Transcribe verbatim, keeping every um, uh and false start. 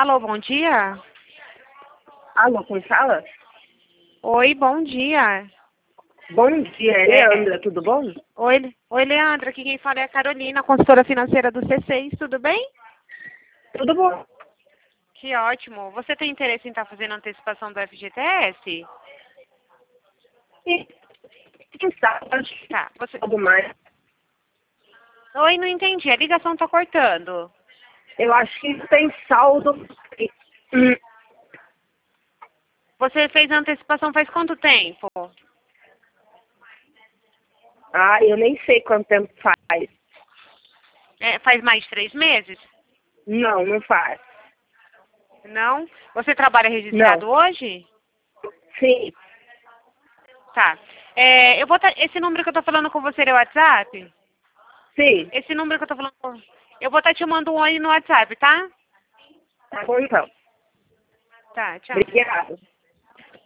Alô, bom dia? Alô, quem fala? Oi, bom dia. Bom dia, é É, Leandra, tudo bom? oi, oi, Leandra, aqui quem fala é a Carolina, consultora financeira do C seis, tudo bem? Tudo bom. Que ótimo. Você tem interesse em estar fazendo antecipação do F G T S? E quem sabe, acho que Tá, você... algo mais. Oi, não entendi, a ligação tá cortando. Eu acho que tem saldo. Hum, Você fez a antecipação faz quanto tempo? Ah, eu nem sei quanto tempo faz. É, faz mais de três meses? Não, não faz. Não? Você trabalha Não. registrado hoje? Sim, Tá. É, eu vou tá, esse número que eu tô falando com você é o WhatsApp? sim. Esse número que eu tô falando com... Eu vou estar te mandando um oi no WhatsApp, tá? Tá bom então. Tá, tchau. Obrigada.